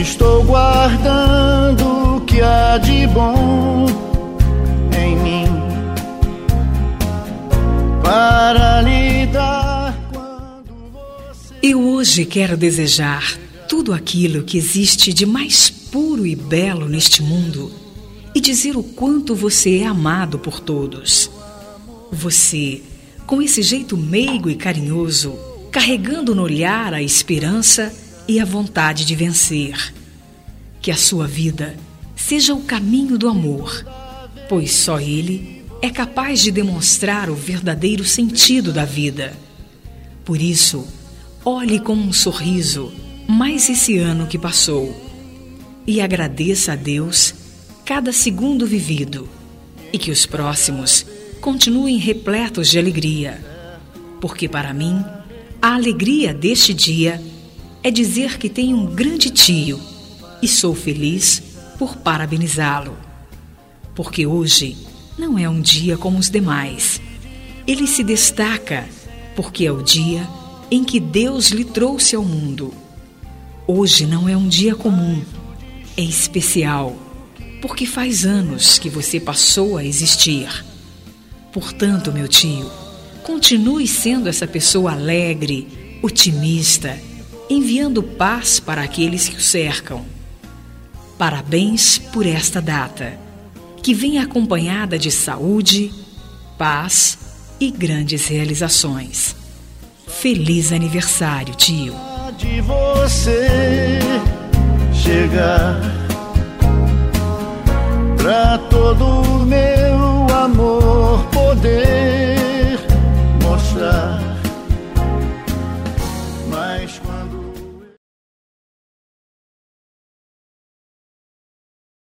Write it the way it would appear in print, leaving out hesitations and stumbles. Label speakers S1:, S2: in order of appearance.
S1: estou guardando o que há de bom em mim para lhe dar quando você...
S2: Eu hoje quero desejar tudo aquilo que existe de mais puro e belo neste mundo e dizer o quanto você é amado por todos. Você, com esse jeito meigo e carinhoso, carregando no olhar a esperança e a vontade de vencer. Que a sua vida seja o caminho do amor, pois só ele é capaz de demonstrar o verdadeiro sentido da vida. Por isso, olhe com um sorriso mais esse ano que passou e agradeça a Deus cada segundo vivido e que os próximos continuem repletos de alegria, porque para mim a alegria deste dia é dizer que tenho um grande tio e sou feliz por parabenizá-lo, porque hoje não é um dia como os demais. Ele se destaca porque é o dia em que Deus lhe trouxe ao mundo. Hoje não é um dia comum, é especial, porque faz anos que você passou a existir. Portanto, meu tio, continue sendo essa pessoa alegre, otimista, enviando paz para aqueles que o cercam. Parabéns por esta data, que vem acompanhada de saúde, paz e grandes realizações. Feliz aniversário, tio!
S1: De você chegar pra todo o meu amor poder mostrar, mas quando